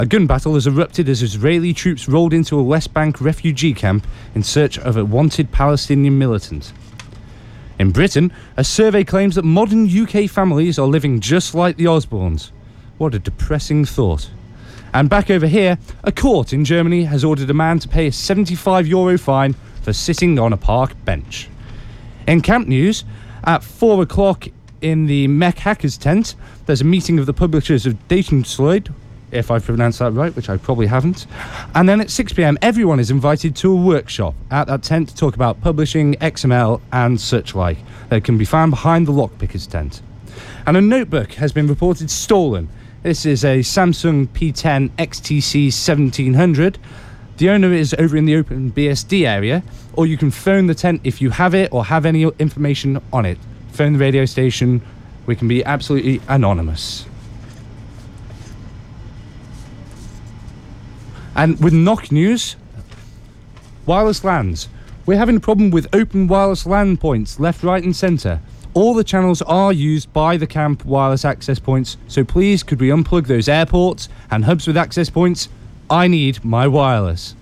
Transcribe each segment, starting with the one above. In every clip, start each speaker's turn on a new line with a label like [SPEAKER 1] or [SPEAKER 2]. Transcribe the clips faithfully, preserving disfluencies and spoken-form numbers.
[SPEAKER 1] A gun battle has erupted as Israeli troops rolled into a West Bank refugee camp in search of a wanted Palestinian militant. In Britain, a survey claims that modern U K families are living just like the Osbournes. What a depressing thought. And back over here, a court in Germany has ordered a man to pay a seventy-five euro fine for sitting on a park bench. In camp news, at four o'clock in the Mech Hackers tent, there's a meeting of the publishers of Datensloyd, if I've pronounced that right, which I probably haven't. And then at six p.m, everyone is invited to a workshop at that tent to talk about publishing, X M L, and such like. That can be found behind the Lockpickers tent. And a notebook has been reported stolen. This is a Samsung P ten X T C seventeen hundred. The owner is over in the open B S D area, or you can phone the tent if you have it or have any information on it. Phone the radio station. We can be absolutely anonymous. And with Knock News, wireless LANs. We're having a problem with open wireless LAN points left, right and centre. All the channels are used by the camp wireless access points, so please could we unplug those airports and hubs with access points? I need my wireless.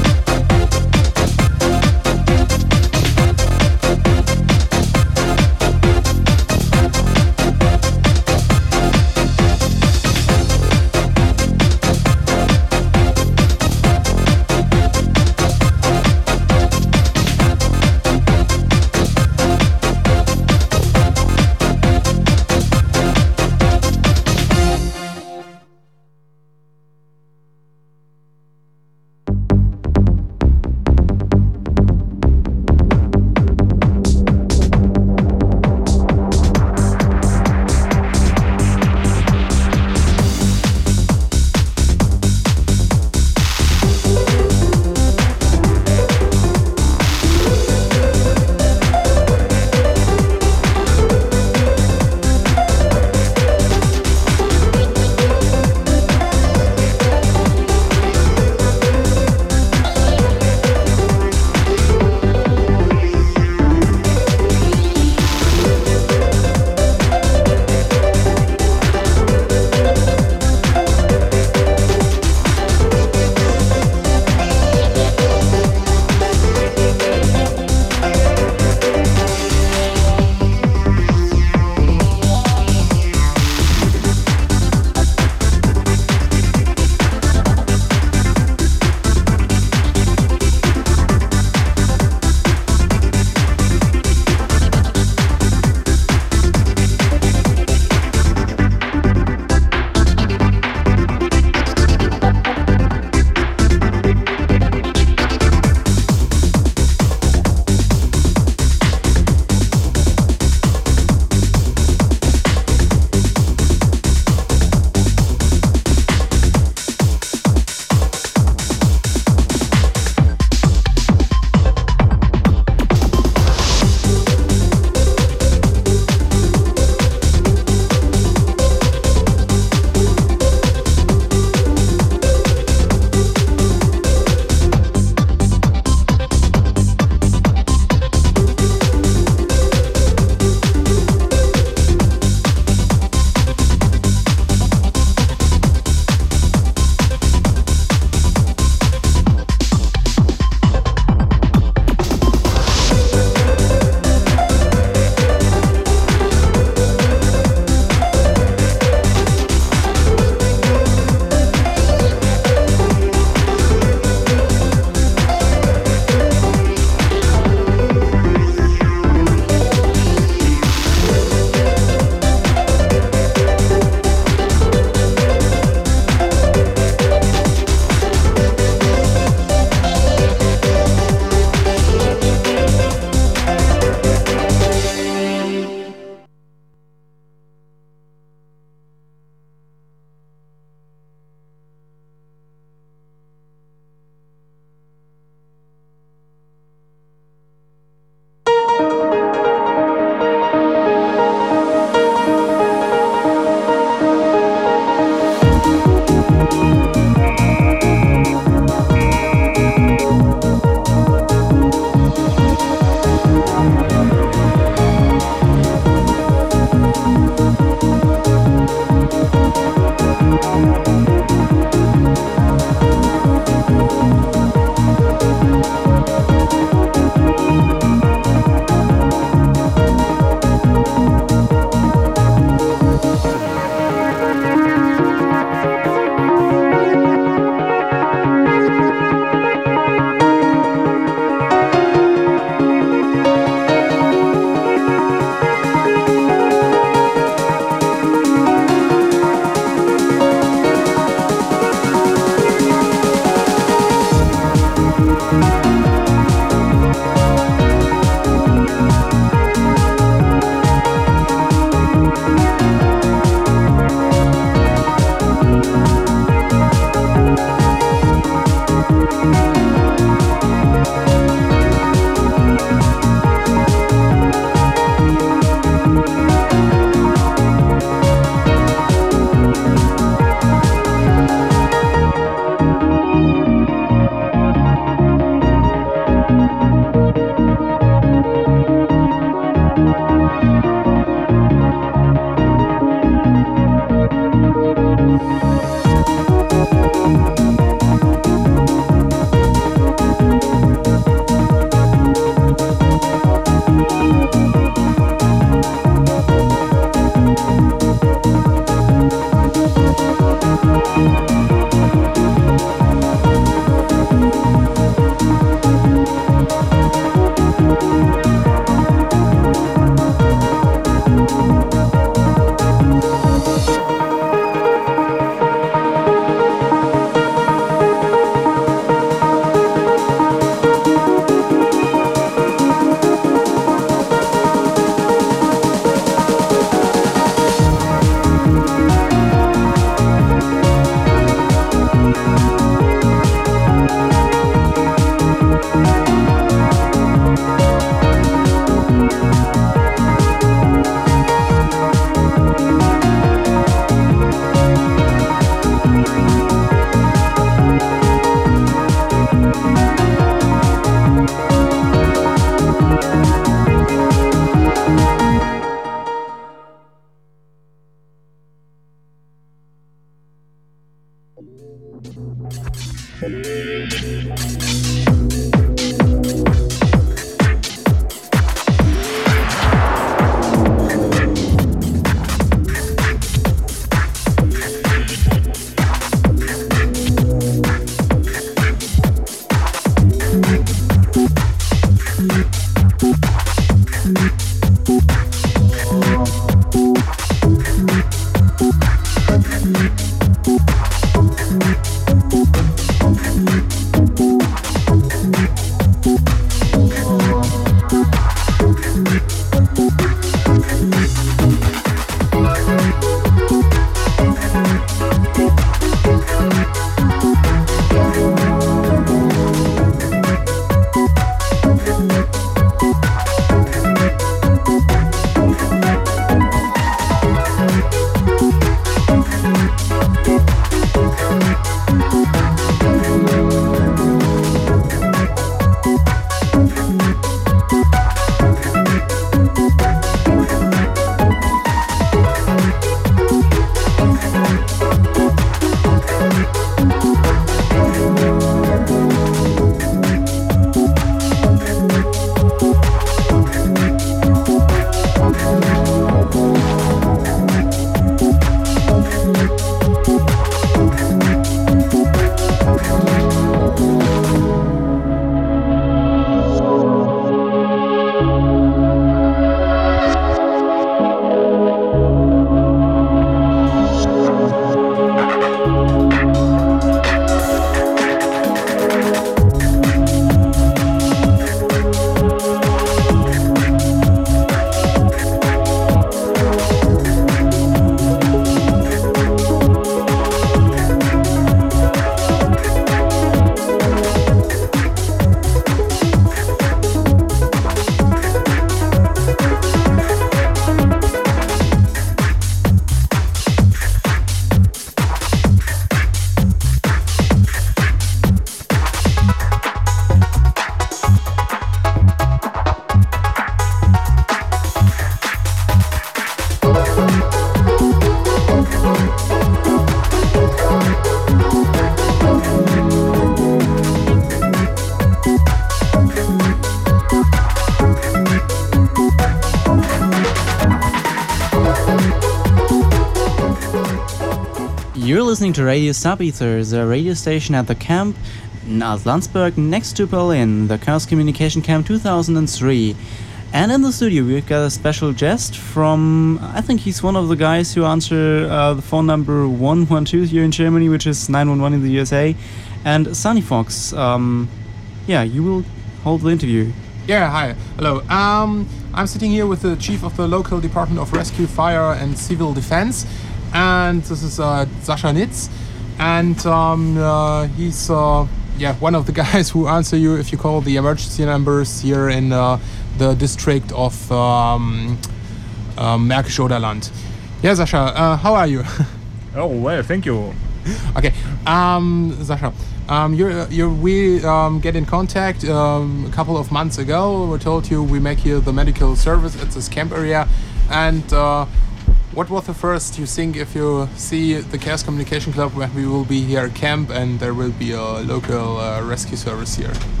[SPEAKER 2] You're listening to Radio Subether, the radio station at the camp in Landsberg next to Berlin, the Chaos Communication Camp two thousand three. And in the studio we've got a special guest from, I think he's one of the guys who answer uh, the phone number one one two here in Germany, which is nine one one in the U S A. And Sunny Fox, um, yeah, you will hold the interview.
[SPEAKER 3] Yeah, hi, hello. Um, I'm sitting here with the chief of the local Department of Rescue, Fire and Civil Defense. And this is uh, Sascha Nitz, and um, uh, he's uh, yeah one of the guys who answer you if you call the emergency numbers here in uh, the district of um, uh, Märkisch Oderland. Yeah, Sascha, uh, how are you?
[SPEAKER 4] Oh well, thank you.
[SPEAKER 3] Okay, um, Sascha, um, you you we um, get in contact um, a couple of months ago. We told you we make here the medical service at this camp area, and. Uh, What was the first you think if you see the Chaos Communication Club when we will be here at camp and there will be a local uh, rescue service here?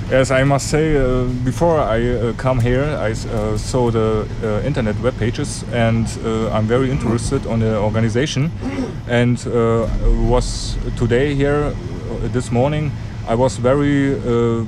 [SPEAKER 4] Yes, I must say, uh, before I uh, come here, I uh, saw the uh, internet web pages, and uh, I'm very interested on the organization. And uh, was today here uh, this morning, I was very. Uh,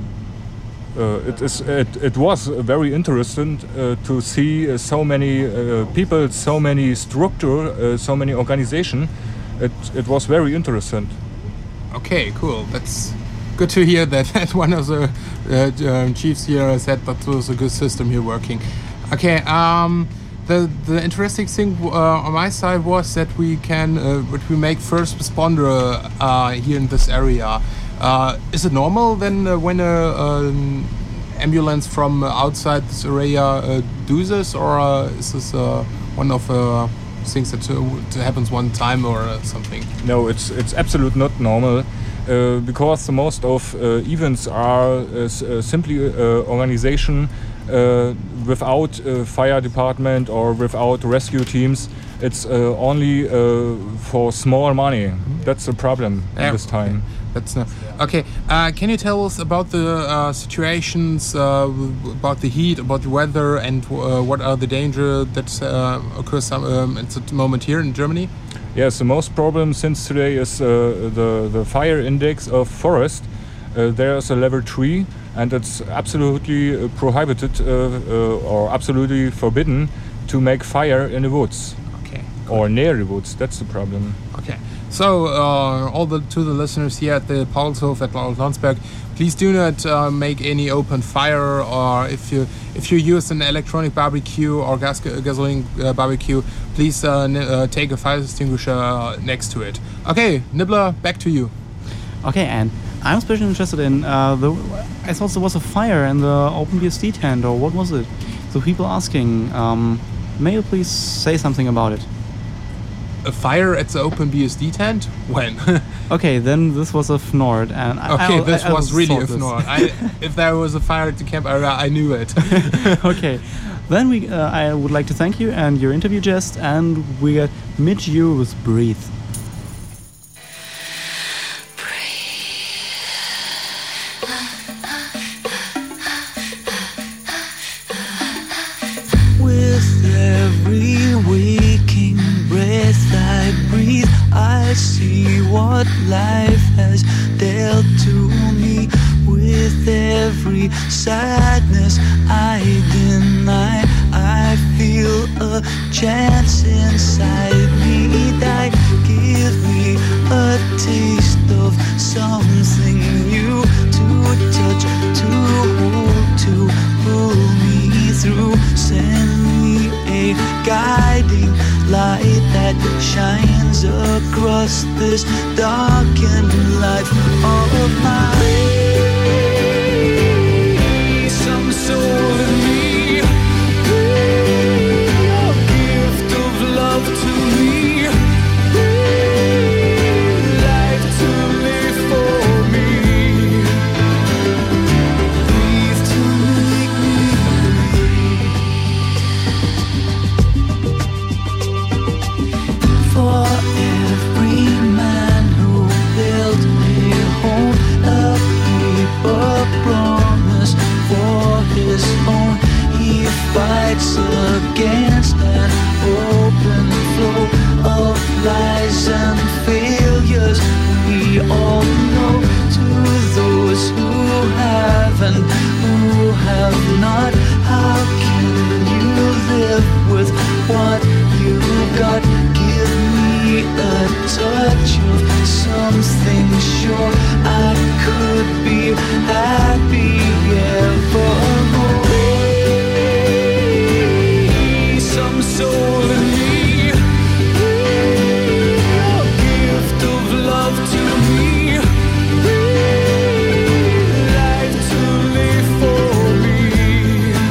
[SPEAKER 4] uh, it is. It, it was very interesting uh, to see uh, so many uh, people, so many structure, uh, so many organization. It it was very interesting.
[SPEAKER 3] Okay, cool. That's good to hear that, that one of the uh, uh, chiefs here said that was a good system here working. Okay, um, the the interesting thing uh, on my side was that we can uh, that we make first responder uh, here in this area. Uh, is it normal then uh, when a um, ambulance from outside this area uh, do this, or uh, is this uh, one of uh, things that uh, happens one time or uh, something?
[SPEAKER 4] No, it's it's absolutely not normal. Uh, because most of uh, events are uh, s- uh, simply uh, organization uh, without uh, fire department or without rescue teams. It's uh, only uh, for small money. Mm-hmm. That's the problem
[SPEAKER 3] Yeah,
[SPEAKER 4] at this time.
[SPEAKER 3] Okay. That's no. Okay. Uh, can you tell us about the uh, situations, uh, w- about the heat, about the weather, and uh, what are the danger that uh, occurs some, um, at the moment here in Germany?
[SPEAKER 4] Yes, the most problem since today is uh, the the fire index of forest. Uh, there's a level three, and it's absolutely uh, prohibited uh, uh, or absolutely forbidden to make fire in the woods.
[SPEAKER 3] Okay.
[SPEAKER 4] Or near the woods. That's the problem.
[SPEAKER 3] Okay. So, uh, all the to the listeners here at the Paulshof at Landsberg, please do not uh, make any open fire, or if you if you use an electronic barbecue or gas gasoline uh, barbecue, please uh, n- uh, take a fire extinguisher uh, next to it. Okay, Nibbler, back to you.
[SPEAKER 2] Okay, and I'm especially interested in uh, the. I thought there was a fire in the OpenBSD tent, or what was it? So people asking, um, may you please say something about it?
[SPEAKER 3] A fire at the OpenBSD tent? When?
[SPEAKER 2] Okay, then this was a F N O R D, and I,
[SPEAKER 3] Okay,
[SPEAKER 2] I,
[SPEAKER 3] this
[SPEAKER 2] I, I
[SPEAKER 3] was really a
[SPEAKER 2] thought
[SPEAKER 3] F N O R D. I, if there was a fire at the camp area, I knew it.
[SPEAKER 2] Okay, then we. Uh, I would like to thank you and your interview, Jest, and we got Mitch you with Breathe.
[SPEAKER 5] With every waking breath I breathe, I see what life has dealt to me. With every sadness I deny, I feel a chance inside me that give me a taste of something new to touch, to hold, to pull me through. Send me a guiding light that shines across this darkened life of mine. Some soul in me, a gift of love to me, life to live for me, breathe to make me breathe. For every man who built a home, a paper promise for his own, he fights against an open flow of lies and failures. We all know, to those who have and who have not, how can you live with what you got? Give me a touch of something sure I could be happy evermore. Some soul in me, a gift of love to me, life to live for me,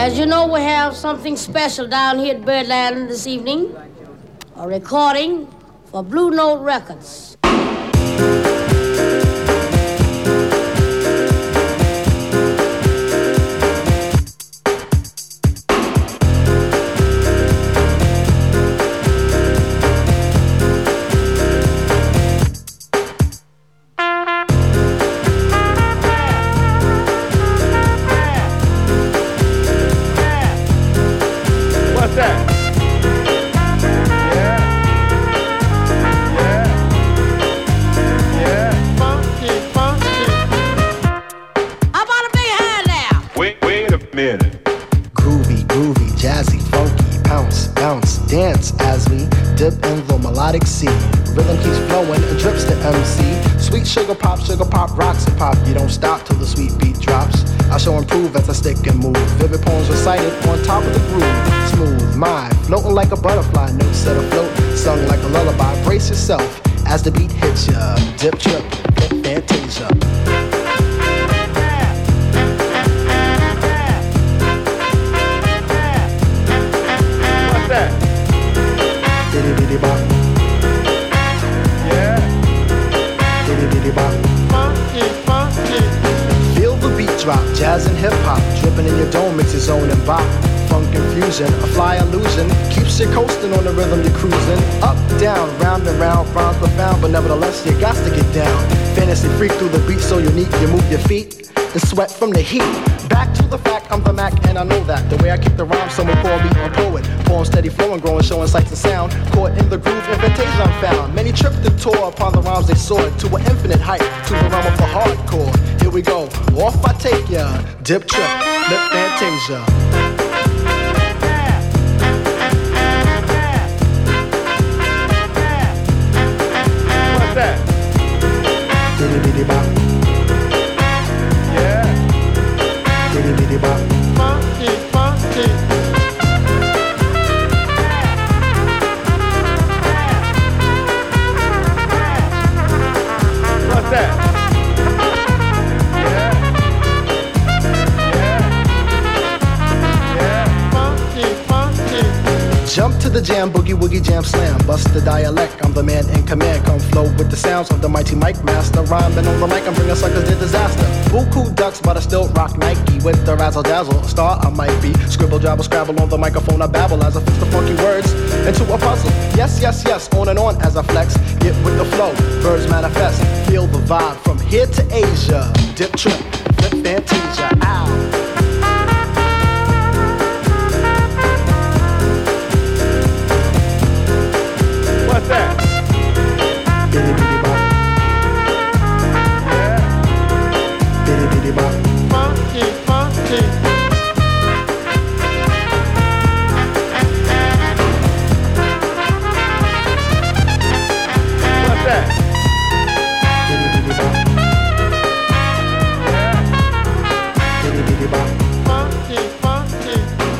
[SPEAKER 6] As you know, we have something special down here at Birdland this evening. A recording for Blue Note Records.
[SPEAKER 7] Sea. Rhythm keeps flowing and drips to M C. Sweet sugar pop, sugar pop, rocks and pop. You don't stop till the sweet beat drops. I shall improve as I stick and move. Vivid poems recited on top of the groove. Smooth mind, floating like a butterfly. Notes set afloat, sung like a lullaby. Brace yourself as the beat hits ya. Dip, trip, flip, fantasia. What's that? Bitty bitty bop. Feel the beat drop, jazz and hip-hop, dripping in your dome, mix your zone and bop. Funk infusion, a fly illusion, keeps you coasting on the rhythm you're cruising. Up, down, round and round, rhymes profound, but nevertheless you got to get down. Fantasy freak through the beat so unique, you move your feet and sweat from the heat. Back to the fact, I'm the Mac and I know that. The way I kick the rhyme, someone call me a poet. Poem steady flowing, growing, showing sights and sound. Caught in the groove, in fantasia I'm found. Many tripped and tore upon the rhymes they soared to an infinite height, to the realm of the hardcore. Here we go, off I take ya. Dip, trip, flip, fantasia. What's that? Diddy diddy bop. Bitty bitty bop. Funky, funky. What's that? Yeah. Yeah. Yeah. Funky, funky. Jump to the jam, boogie woogie jam slam. Bust the dialect, I'm the man in command. Come flow with the sounds of the mighty mic master. Rhyming on the mic, I'm bringing suckers to disaster. Buku ducks, but I still rock Nike with the razzle dazzle. A star I might be. Scribble, jabble, scrabble on the microphone. I babble as I fix the funky words into a puzzle. Yes, yes, yes, on and on as I flex. Get with the flow, birds manifest. Feel the vibe from here to Asia. Dip, trip, flip, fantasia. Ow. What's that? Bitty bitty bop. Yeah. Bitty bitty bop. Funky, funky. What's that? Bitty bitty bop. Yeah. Bitty bitty bop. Funky, funky.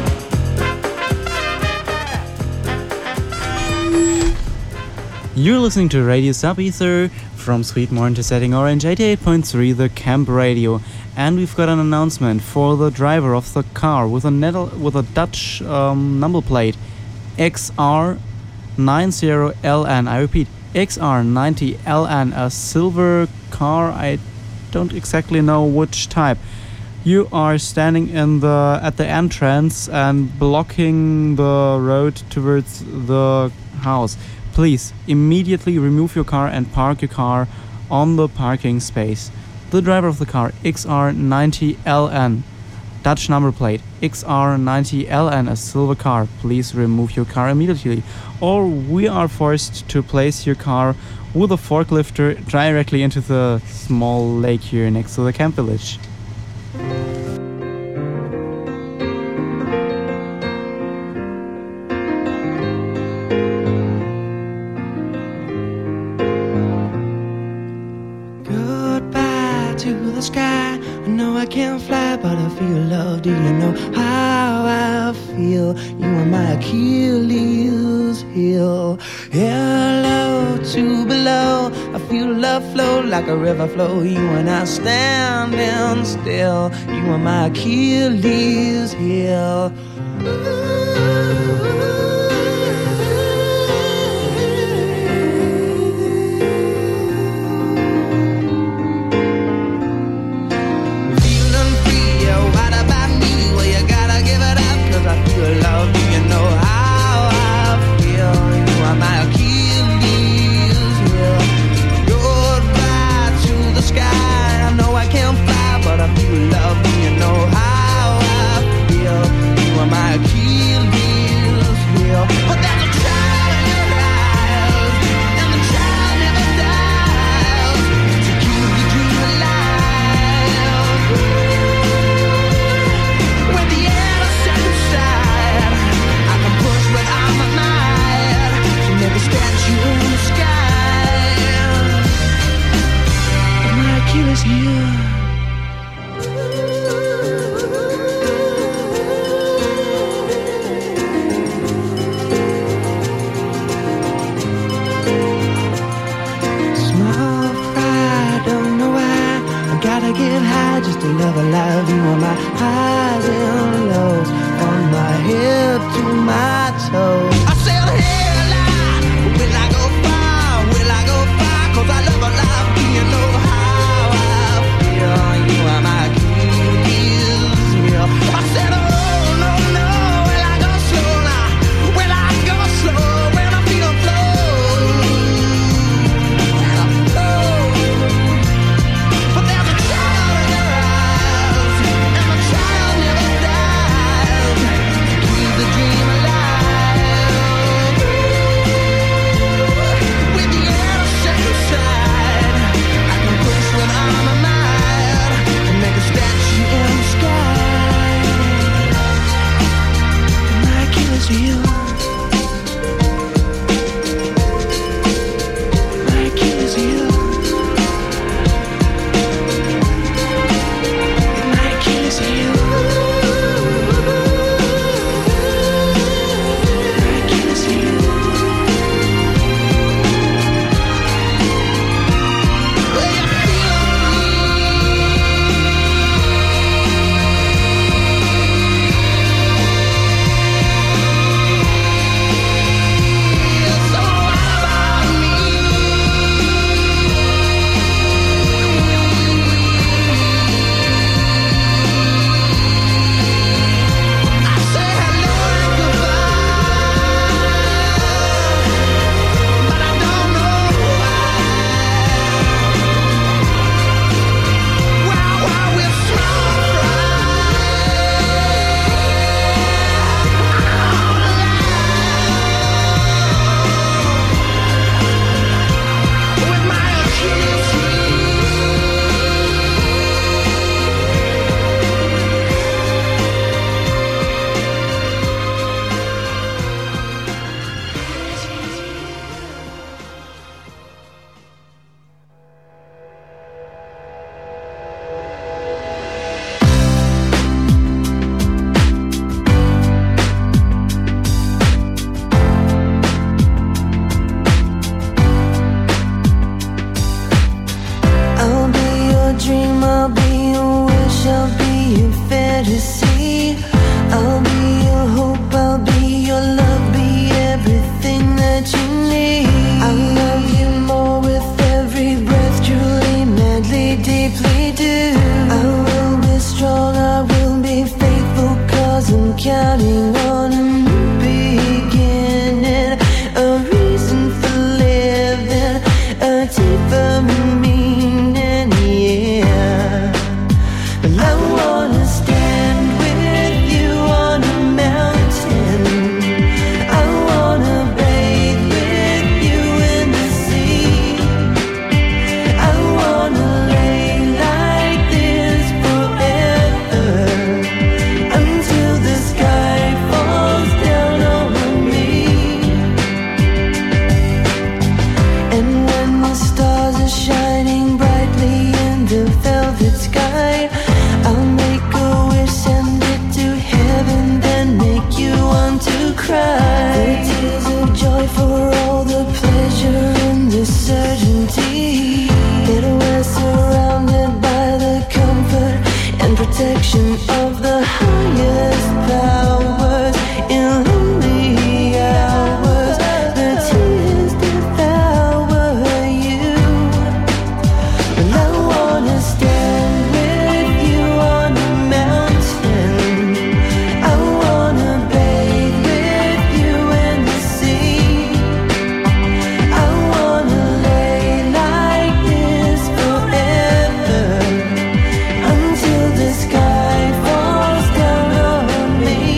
[SPEAKER 2] You're listening to Radio Sub Ether from Sweetmorton to Setting Orange eighty-eight point three, the Camp Radio, and we've got an announcement for the driver of the car with a nettle, with a Dutch um, number plate X R ninety L N. I repeat, X R ninety L N, a silver car. I don't exactly know which type. You are standing in the at the entrance and blocking the road towards the house. Please immediately remove your car and park your car on the parking space. The driver of the car, X R ninety L N, Dutch number plate, X R ninety L N, a silver car. Please remove your car immediately, or we are forced to place your car with a forklifter directly into the small lake here next to the camp village.
[SPEAKER 5] Sky. I know I can't fly, but I feel love. Do you know how I feel? You are my Achilles heel. Hello to below. I feel feel love flow like a river flow. You and I standing still. You are my Achilles heel. Feeling free, yeah, what about me? Well, you gotta give it up, 'cause I feel love. Do you know how I feel? You are my Achilles heel. Road right to the sky. I know I can't fly, but I feel love. Do you know how I feel? You are my Achilles heel. But there's a child in your eyes, and the child never dies. To keep the dream alive. When the air is set aside, I can push what I'm a mind to make a statue in the sky. And my Achilles heel. Small fry, don't know why. I gotta get high just to live alive. You are my highs and lows, from my head to my toes. I said, hey, line, will I go far? Will I go far? 'Cause I love alive. Do you know how I feel? You are my Achilles heel. I said, oh, no, no, will I go slow now? Will I go slow when I feel a flow? When I flow. But there's a child in your eyes, and the child never dies. Keep the dream alive. With the air set aside, I can push when I'm a mind and make a statue in the sky. My Achilles heel. My Achilles heel. My Achilles heel. My Achilles heel. Well, you feel me, so what about me? I say hello and goodbye, but I don't know why. Why, why we're small fry with my Achilles I'll be your dream, I'll be your wish, I'll be your fantasy. I'll be your hope, I'll be your love, be everything that you need. I'll love you more with every breath, truly, madly, deeply do. I will be strong, I will be faithful, 'cause I'm counting on a new beginning, a reason for living, a deeper meaning, yeah. But I wanna stand with you on a mountain. I wanna bathe with you in the sea. I wanna lay like this forever, until the sky falls down over me. And when the stars are shining brightly in the velvet sky, I'll make a wish, send it to heaven, then make you want to cry. The tears of joy for all the pleasure and the certainty. creation of the highest powers in lonely hours. The tears devour you, and I wanna stand with you on a mountain. I wanna bathe with you in the sea. I wanna lay like this forever until the sky falls down on me.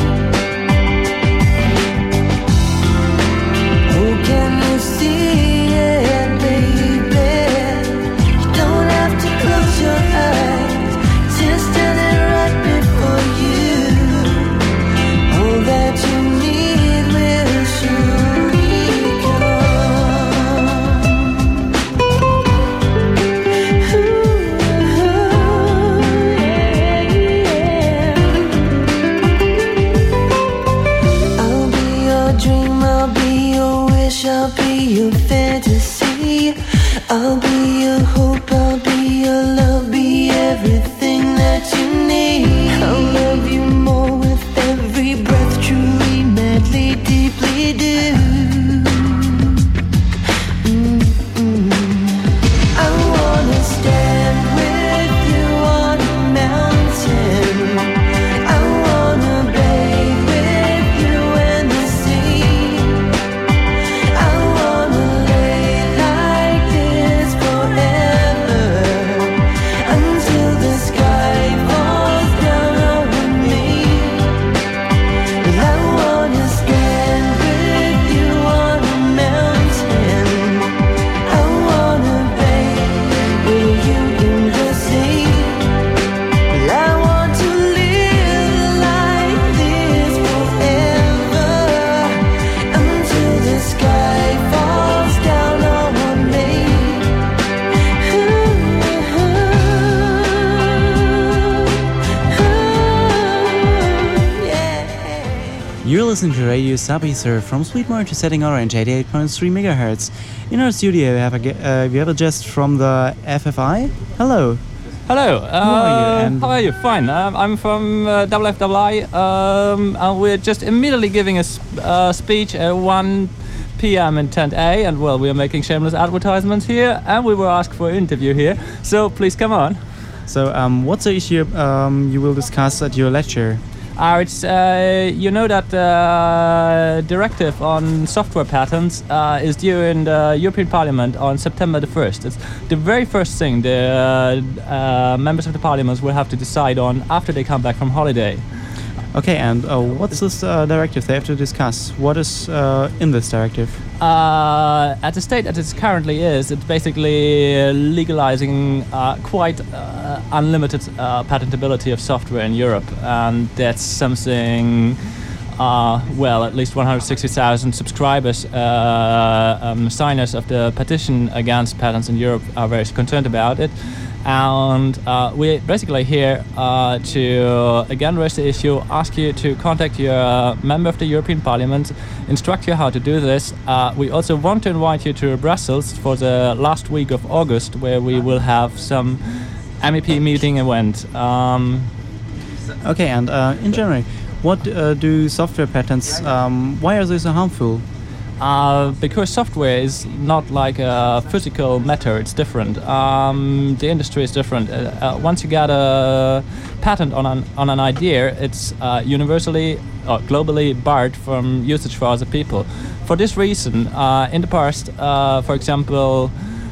[SPEAKER 5] Oh, can you see it, baby? You don't have to close your eyes, just standing right before you. All that you need will surely come. I'll be your dream, I'll be your wish, I'll be your fantasy. I'll be your hope, I'll be your love, be everything that you need. I'll love you more with every breath, truly, madly, deeply do. Mm-mm. I wanna stand with you on a mountain. I wanna bathe with you in the sea. I wanna lay like this forever until the sky falls down on me. And I wanna stand with you on a mountain. I wanna bathe with you in the sea. And I want to live like this forever until the sky falls down on me. Yeah.
[SPEAKER 2] You're listening to Radio Sub-Ether from Sweetwater to Setting Orange eighty-eight point three megahertz. In our studio, we have a, ge- uh, we have a guest from the F F I. Hello.
[SPEAKER 8] Hello.
[SPEAKER 2] are you,
[SPEAKER 8] Uh,
[SPEAKER 2] and-
[SPEAKER 8] how are you? Fine. Um, I'm from uh, F F I. Um, and we're just immediately giving a sp- uh, speech at one p.m. in Tent A, and well, we are making shameless advertisements here, and we were asked for an interview here. So please come on.
[SPEAKER 2] So, um, what's the issue um, you will discuss at your lecture?
[SPEAKER 8] Uh, it's uh, you know that uh, directive on software patents uh, is due in the European Parliament on September the first. It's the very first thing the uh, uh, members of the Parliament will have to decide on after they come back from holiday.
[SPEAKER 2] Okay, and uh, what's this uh, directive they have to discuss? What is uh, in this directive?
[SPEAKER 8] Uh, at the state that it currently is, it's basically legalizing uh, quite uh, unlimited uh, patentability of software in Europe, and that's something. Uh, well, at least one hundred sixty thousand subscribers, uh, um, signers of the petition against patents in Europe are very concerned about it. And uh, we're basically here uh, to again raise the issue, ask you to contact your uh, member of the European Parliament, instruct you how to do this. Uh, we also want to invite you to Brussels for the last week of August, where we will have some M E P meeting event. Um,
[SPEAKER 2] Okay, and uh, in general, what uh, do software patents, um, why are they so harmful?
[SPEAKER 8] Uh, because software is not like a physical matter, it's different. Um, the industry is different. Uh, uh, once you get a patent on an, on an idea, it's uh, universally or globally barred from usage for other people. For this reason, uh, in the past, uh, for example,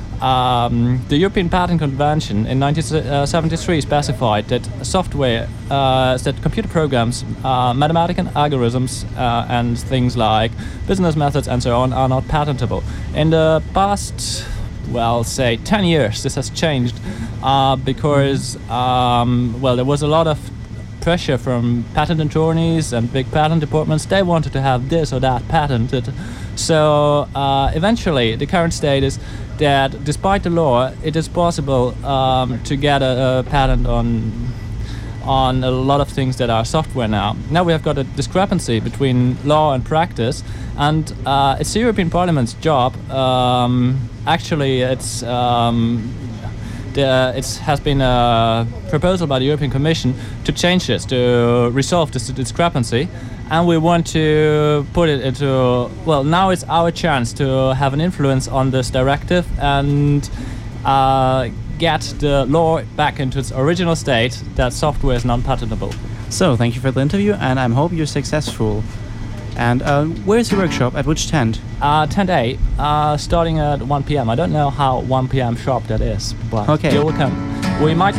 [SPEAKER 8] Um, the European Patent Convention in nineteen seventy-three specified that software, uh, that computer programs, uh, mathematical algorithms, uh, and things like business methods and so on are not patentable. In the past, well, say ten years, this has changed uh, because, um, well, there was a lot of pressure from patent attorneys and big patent departments. They wanted to have this or that patented. So uh, eventually, the current state is that despite the law, it is possible um, to get a, a patent on on a lot of things that are software now. Now we have got a discrepancy between law and practice, and uh, it's the European Parliament's job. Um, actually, it's um, the, it has been a proposal by the European Commission to change this, to resolve this discrepancy, and we want to put it into, well, now it's our chance to have an influence on this directive and uh, get the law back into its original state, that software is non-patentable.
[SPEAKER 2] So, thank you for the interview, and I hope you're successful. And uh, where's your workshop? At which tent?
[SPEAKER 8] Uh, tent A, uh, starting at one p m I don't know how one p m sharp that is, but
[SPEAKER 2] okay.
[SPEAKER 8] You're welcome. We might...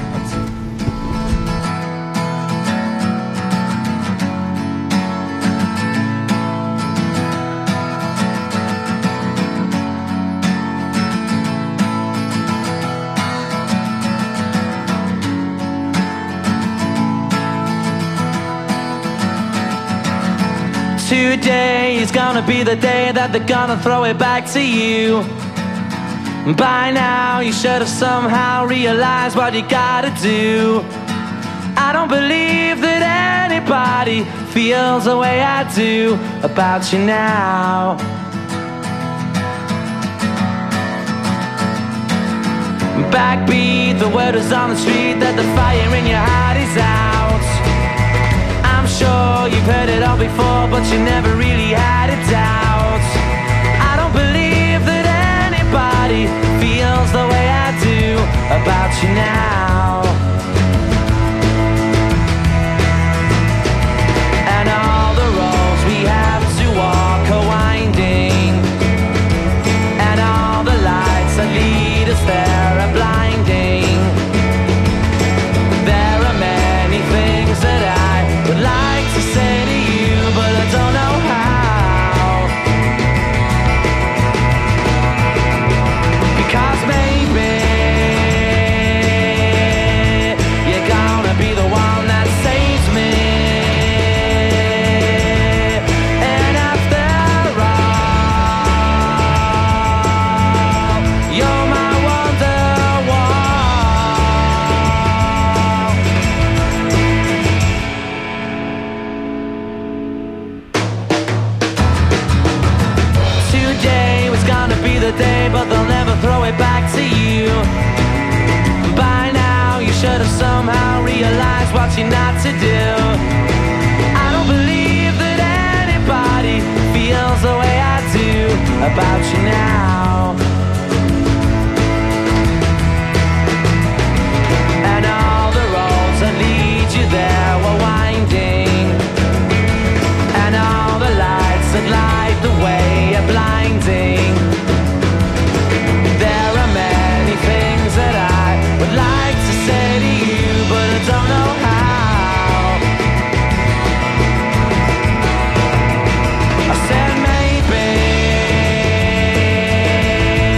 [SPEAKER 5] Today is gonna be the day that they're gonna throw it back to you. By now you should have somehow realized what you gotta do. I don't believe that anybody feels the way I do about you now. Backbeat, the word is on the street that the fire in your heart is out. I'm sure you've heard it all before, but you never really had a doubt. I don't believe that anybody feels the way I do about you now. And all the roads we have to walk are winding, and all the lights that lead us there are blinding. There are many things that I would like to say to you, but I don't know how. Because maybe you're gonna be the one that saves me. And after all, you're my wonderwall. Today was gonna be the day, but they'll never throw it back to you. By now you should have somehow realized what you're not to do. I don't believe that anybody feels the way I do about you now. And all the roads that lead you there were winding, and all the lights that light the way are blinding. There are many things that I would like to say to you, but I don't know how. I said maybe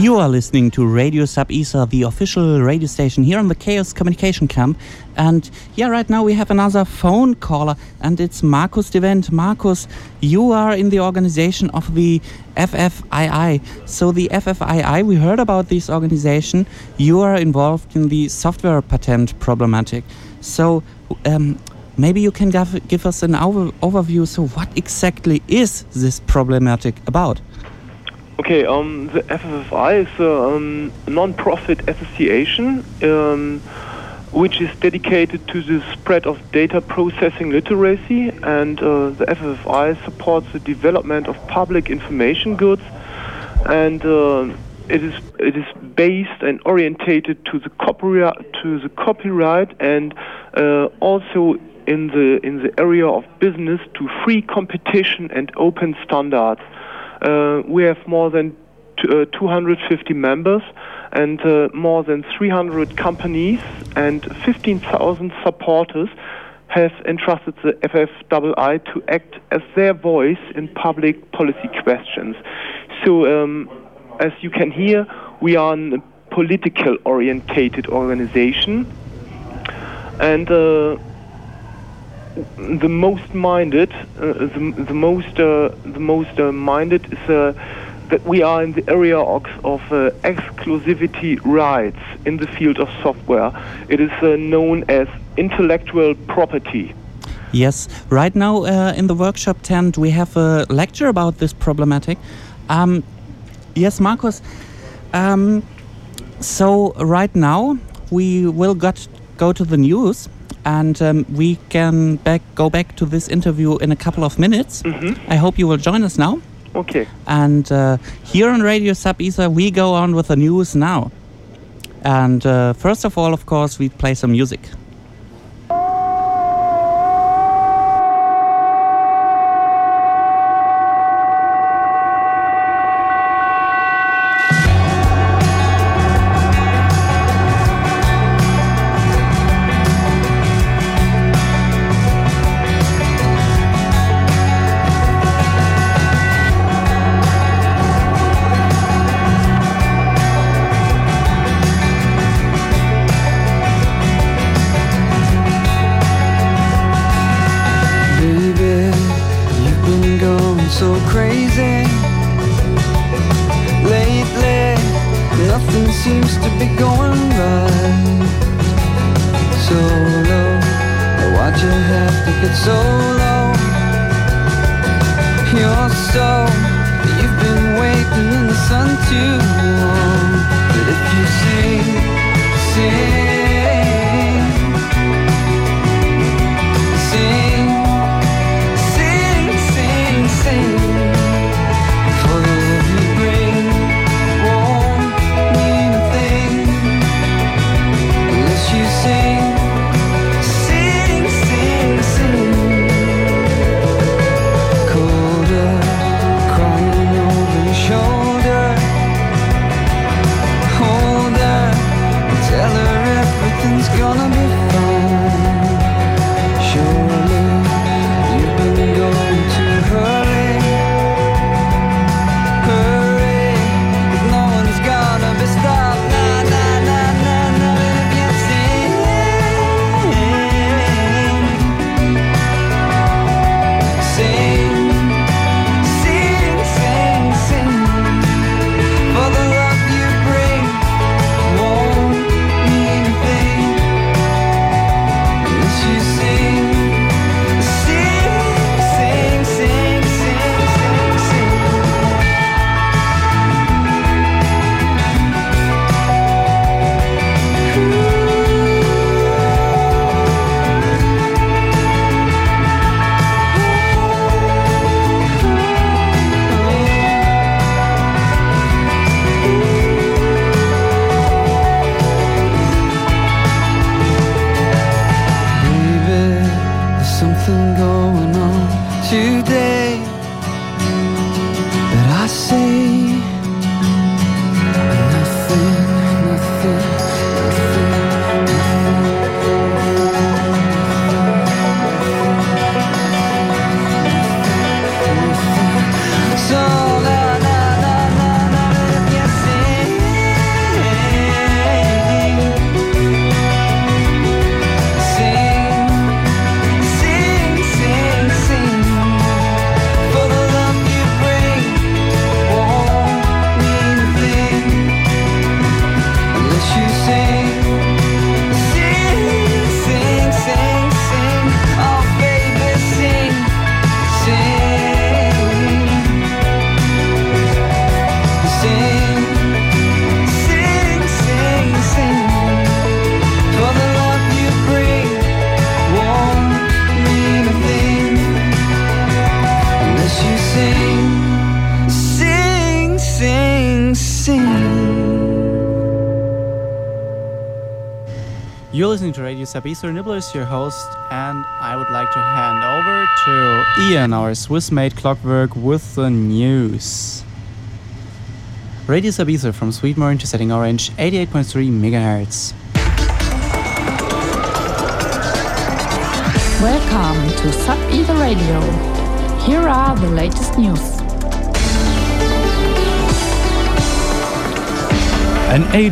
[SPEAKER 2] You are listening to Radio Sub Isa, the official radio station here on the Chaos Communication Camp. And yeah, right now we have another phone caller, and it's Markus Devent. Markus, you are in the organization of the F F I I. So the F F I I, we heard about this organization. You are involved in the software patent problematic. So um, maybe you can give, give us an over, overview. So what exactly is this problematic about?
[SPEAKER 9] Okay, um, the F F I is a um, non-profit association um, which is dedicated to the spread of data processing literacy, and uh, the F F I supports the development of public information goods, and uh, it is it is based and orientated to the copyright to the copyright and uh, also in the in the area of business to free competition and open standards. Uh, we have more than t- uh, two hundred fifty members and uh, more than three hundred companies and fifteen thousand supporters have entrusted the F F I I to act as their voice in public policy questions. So, um, as you can hear, we are a political orientated organization, and uh, the most minded, uh, the, the most, uh, the most uh, minded is uh, that we are in the area of, of uh, exclusivity rights in the field of software. It is uh, known as intellectual property.
[SPEAKER 2] Yes, right now uh, in the workshop tent we have a lecture about this problematic. Um, yes, Markus. Um, so right now we will got, go to the news. And um, we can back go back to this interview in a couple of minutes. Mm-hmm. I hope you will join us now.
[SPEAKER 9] Okay.
[SPEAKER 2] And uh, here on Radio Sub Isa, we go on with the news now. And uh, first of all, of course, we play some music.
[SPEAKER 5] So crazy lately, nothing seems to be going right. So low, why'd you have to get so low? You're so, you've been waiting in the sun too long. But if you sing, sing, sing, sing, for the love you bring won't mean a thing unless you sing, sing, sing, sing. Colder, crying over your shoulder.
[SPEAKER 2] You're listening to Radio Sabitzer. Nibbler is your host, and I would like to hand over to Ian, our Swiss-made clockwork, with the news. Radio Sabitzer from Sweetmoor to Setting Orange, eighty-eight point three megahertz.
[SPEAKER 10] Welcome to Sub-Ether Radio. Here are the latest news.
[SPEAKER 1] An